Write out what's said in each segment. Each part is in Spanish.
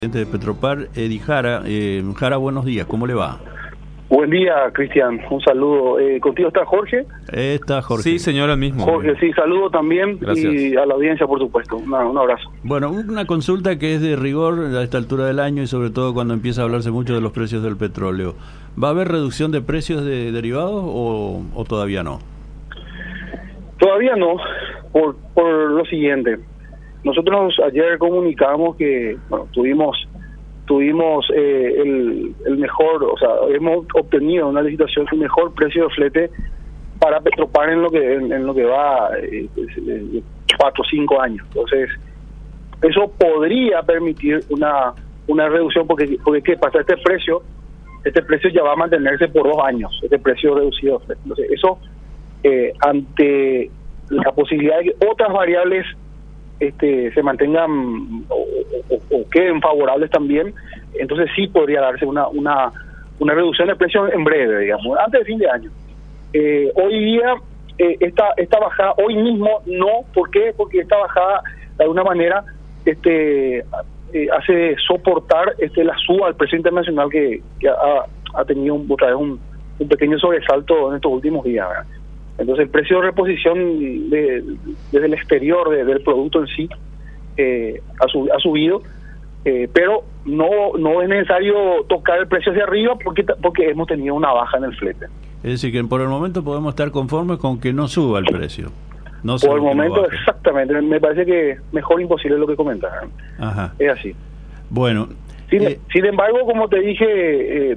De Petropar, Edi Jara. Jara, buenos días, ¿cómo le va? Buen día, Cristian, un saludo. ¿Contigo está Jorge? Está Jorge. Sí, señor, el mismo. Jorge, sí, saludo también. Gracias. Y a la audiencia, por supuesto. Un abrazo. Bueno, una consulta que es de rigor a esta altura del año y sobre todo cuando empieza a hablarse mucho de los precios del petróleo. ¿Va a haber reducción de precios de derivados o todavía no? Todavía no, por lo siguiente. Nosotros ayer comunicamos que tuvimos el mejor, o sea, hemos obtenido una licitación el mejor precio de flete para Petropar en lo que va 4 o 5 años. Entonces, eso podría permitir una reducción porque ¿qué pasa? Este precio ya va a mantenerse por 2 años, este precio reducido de flete. Entonces, eso ante la posibilidad de que otras variables se mantengan o queden favorables también, entonces sí podría darse una reducción de precios en breve, digamos, antes de fin de año. Hoy día, esta bajada, hoy mismo no. ¿Por qué? Porque esta bajada, de alguna manera, hace soportar la suba al precio internacional que ha tenido otra vez un pequeño sobresalto en estos últimos días, ¿verdad? Entonces el precio de reposición desde el exterior del producto en sí ha subido, pero no es necesario tocar el precio hacia arriba porque hemos tenido una baja en el flete. Es decir, que por el momento podemos estar conformes con que no suba el precio. No por el momento, exactamente. Me parece que mejor imposible lo que comentaron. Ajá. Es así. Bueno. Sin embargo, como te dije,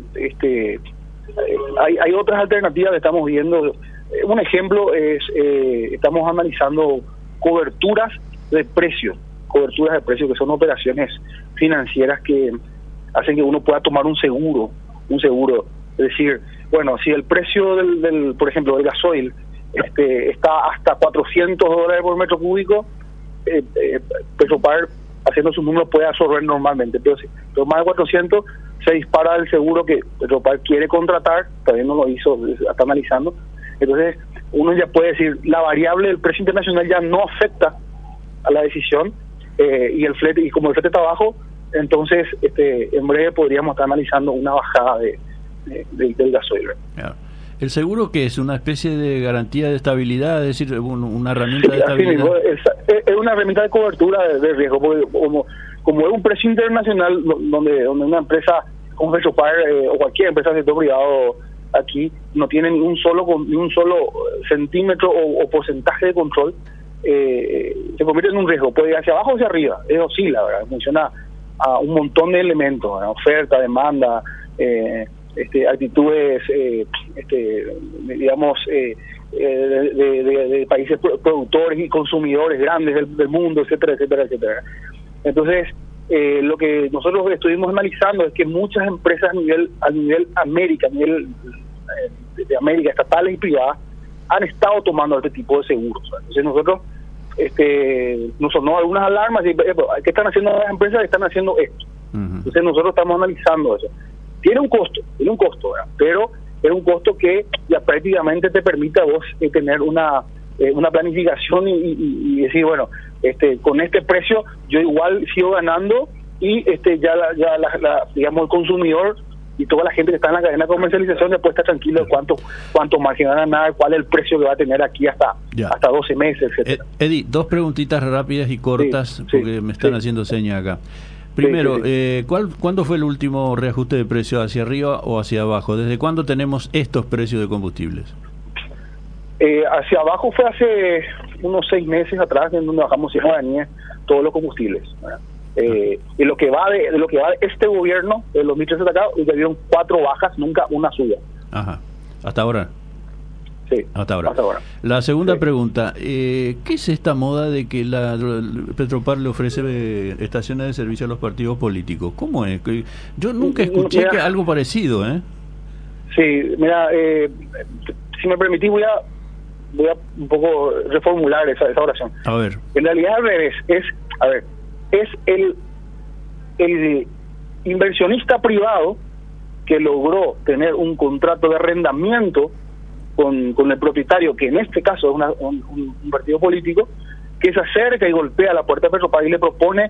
hay otras alternativas que estamos viendo. Un ejemplo es, estamos analizando coberturas de precios que son operaciones financieras que hacen que uno pueda tomar un seguro. Es decir, bueno, si el precio por ejemplo, del gasoil está hasta $400 por metro cúbico, Petropar, haciendo sus números, puede absorber normalmente, pero más de 400 se dispara el seguro que Petropar quiere contratar, todavía no lo hizo, está analizando. Entonces uno ya puede decir, la variable del precio internacional ya no afecta a la decisión, y el flete, y como el flete está bajo, entonces en breve podríamos estar analizando una bajada del gasoil. Claro. ¿El seguro qué es? ¿Una especie de garantía de estabilidad? Es decir, una herramienta de estabilidad. Es una herramienta de cobertura de riesgo, porque como es un precio internacional donde una empresa como Petropar o cualquier empresa del sector privado aquí no tiene ni un solo centímetro o porcentaje de control, se convierte en un riesgo, puede ir hacia abajo o hacia arriba, oscila, ¿verdad? Funciona a un montón de elementos, ¿verdad? Oferta, demanda, actitudes, digamos, de países productores y consumidores grandes del mundo, etcétera. Entonces, lo que nosotros estuvimos analizando es que muchas empresas a nivel América, de América, estatales y privadas, han estado tomando este tipo de seguros. Entonces nosotros nos sonó algunas alarmas y ¿qué están haciendo las empresas? Están haciendo esto. Uh-huh. Entonces nosotros estamos analizando eso. Tiene un costo, ¿verdad? Pero es un costo que ya prácticamente te permite a vos tener una planificación y decir, bueno, con este precio yo igual sigo ganando y digamos, el consumidor y toda la gente que está en la cadena de comercialización ya puede estar tranquilo de cuánto margen va a ganar, cuál es el precio que va a tener aquí hasta 12 meses, etcétera. Edi, 2 preguntitas rápidas y cortas, porque me están haciendo señas acá. Primero, ¿cuándo fue el último reajuste de precio, hacia arriba o hacia abajo? ¿Desde cuándo tenemos estos precios de combustibles? Hacia abajo fue hace unos 6 meses atrás, en donde bajamos 100 guaraníes todos los combustibles, ¿verdad? Y lo que va de este gobierno, de los 2013 acá, hubieron 4 bajas, nunca una suba. Ajá. ¿Hasta ahora? Sí, hasta ahora. La segunda pregunta, ¿qué es esta moda de que Petropar le ofrece estaciones de servicio a los partidos políticos? ¿Cómo es? Yo nunca escuché algo parecido, ¿eh? Sí, mira, si me permitís voy a un poco reformular esa oración. A ver. En realidad al revés, es el inversionista privado que logró tener un contrato de arrendamiento con el propietario, que en este caso es un partido político, que se acerca y golpea la puerta de Petropar y le propone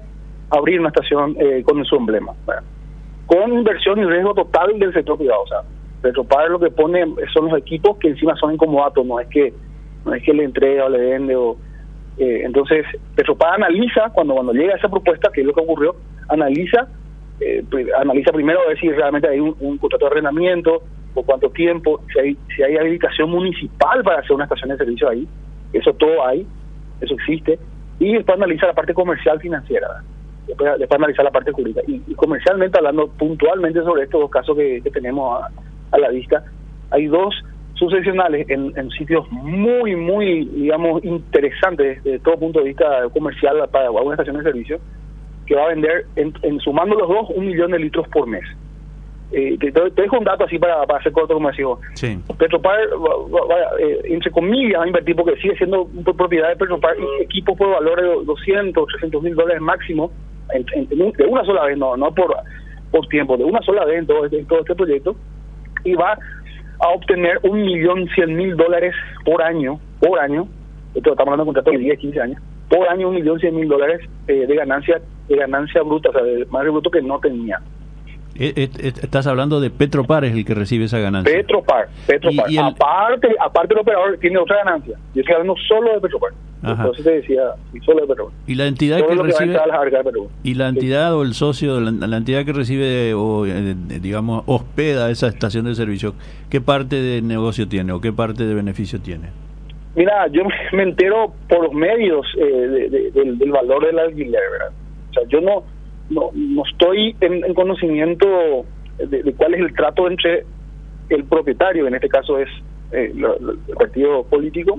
abrir una estación con su emblema, ¿verdad? Con inversión y riesgo total del sector privado. O sea, Petropar lo que pone son los equipos que encima son incomodatos, no es que le entrega o le vende entonces Petropar analiza cuando llega esa propuesta, que es lo que ocurrió, analiza primero a ver si realmente hay un contrato de arrendamiento, por cuánto tiempo, si hay habilitación municipal para hacer una estación de servicio ahí, eso todo hay, eso existe, y después analiza la parte comercial financiera, después analiza la parte jurídica, y comercialmente hablando puntualmente sobre estos dos casos que tenemos a la vista, hay dos sucesionales en sitios muy, muy, digamos, interesantes desde todo punto de vista comercial para una estación de servicio, que va a vender, sumando los dos, 1 millón de litros por mes. Te dejo un dato así para hacer corto, como decimos. Sí. Petropar, entre comillas, va a invertir, porque sigue siendo propiedad de Petropar, equipos por valor de 200, 300 mil dólares máximo, de una sola vez, no por tiempo, de una sola vez en todo este proyecto, y va a obtener 1.100.000 por año, esto estamos hablando de un contrato de 10, 15 años, por año $1.100.000 de ganancia bruta, o sea, de más bruto que no tenía. Estás hablando de Petropar, es el que recibe esa ganancia. Petropar. ¿Y aparte el operador tiene otra ganancia. Yo estoy hablando solo de Petropar. Entonces te decía, solo de Petropar. Y la entidad solo que recibe, y la entidad o el socio, la entidad que recibe o digamos hospeda esa estación de servicio, ¿qué parte de negocio tiene o qué parte de beneficio tiene? Mira, yo me entero por los medios del valor del alquiler, ¿verdad? O sea, yo no estoy en conocimiento de cuál es el trato entre el propietario, en este caso es el partido político,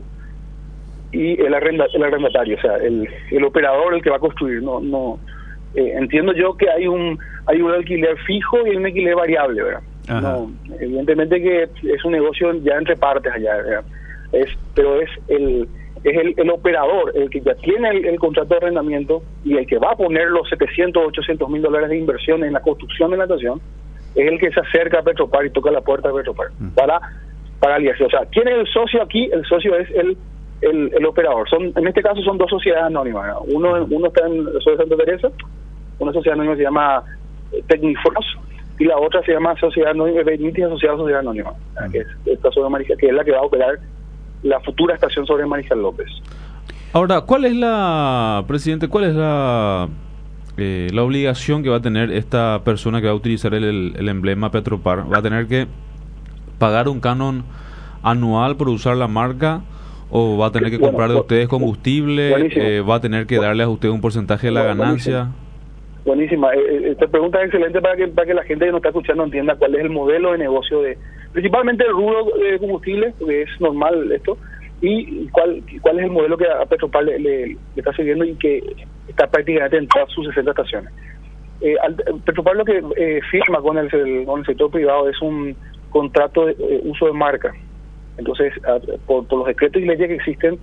y el arrendatario, o sea, el operador, el que va a construir. Entiendo yo que hay un alquiler fijo y un alquiler variable, ¿verdad? No, evidentemente que es un negocio ya entre partes allá, ¿verdad? Pero es el operador el que ya tiene el contrato de arrendamiento y el que va a poner los 700 o 800 mil dólares de inversión en la construcción de la estación, es el que se acerca a Petropar y toca la puerta de Petropar para aliarse. O sea, ¿quién es el socio aquí? El socio es el operador. En este caso son dos sociedades anónimas, ¿no? Uno está en la Sociedad Santa Teresa, una sociedad anónima se llama Tecnifros, y la otra se llama Sociedad Anónima Benítez Asociada a Sociedad Anónima, que es esta sobre Mariscal, que es la que va a operar la futura estación sobre Mariscal López. Ahora, presidente, cuál es la obligación que va a tener esta persona que va a utilizar el emblema Petropar? ¿Va a tener que pagar un canon anual por usar la marca? ¿O va a tener que comprar de ustedes combustible? ¿Va a tener que darles a usted un porcentaje de la ganancia? Buenísima. Esta pregunta es excelente para que la gente que nos está escuchando entienda cuál es el modelo de negocio principalmente el rubro de combustible, porque es normal esto, y cuál es el modelo que a Petropar le está siguiendo y que está prácticamente en todas sus 60 estaciones. Petropar lo que firma con el sector privado es un contrato de uso de marca. Entonces, por los decretos y leyes que existen,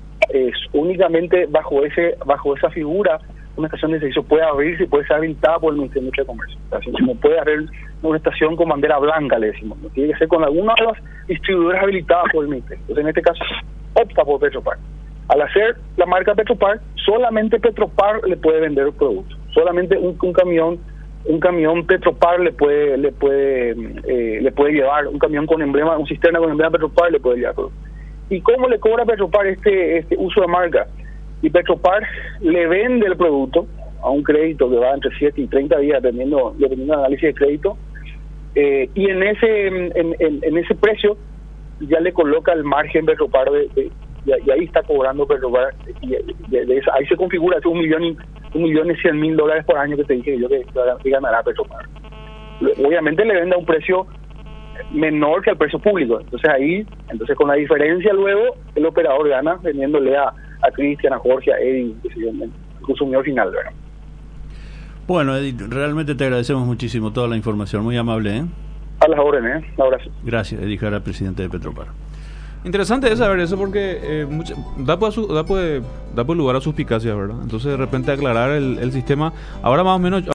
únicamente bajo esa figura una estación de servicio puede abrirse y puede ser habilitada por el Ministerio de Comercio. Así como puede haber una estación con bandera blanca, le decimos. Tiene que ser con alguna de las distribuidoras habilitadas por el Ministerio. Entonces, en este caso, opta por Petropar. Al hacer la marca Petropar, solamente Petropar le puede vender el producto. Solamente un camión Petropar le puede llevar, un camión con emblema, un cisterna con emblema Petropar le puede llevar producto. ¿Y cómo le cobra Petropar este uso de marca? Y Petropar le vende el producto a un crédito que va entre 7 y 30 días dependiendo del análisis de crédito, y en ese precio ya le coloca el margen Petropar y ahí está cobrando Petropar, y ahí se configura ese 1.100.000 dólares por año que te dije yo que ganará Petropar. Obviamente le vende a un precio menor que al precio público, entonces con la diferencia luego el operador gana vendiéndole a Cristian, a Jorge, a Eddie, el consumidor final, ¿verdad? Bueno, Edith, realmente te agradecemos muchísimo toda la información, muy amable, ¿eh? A las órdenes, un abrazo. Gracias, Edith Jara, presidente de Petropar. Interesante es saber eso porque da lugar a suspicacias, ¿verdad? Entonces de repente aclarar el sistema, ahora más o menos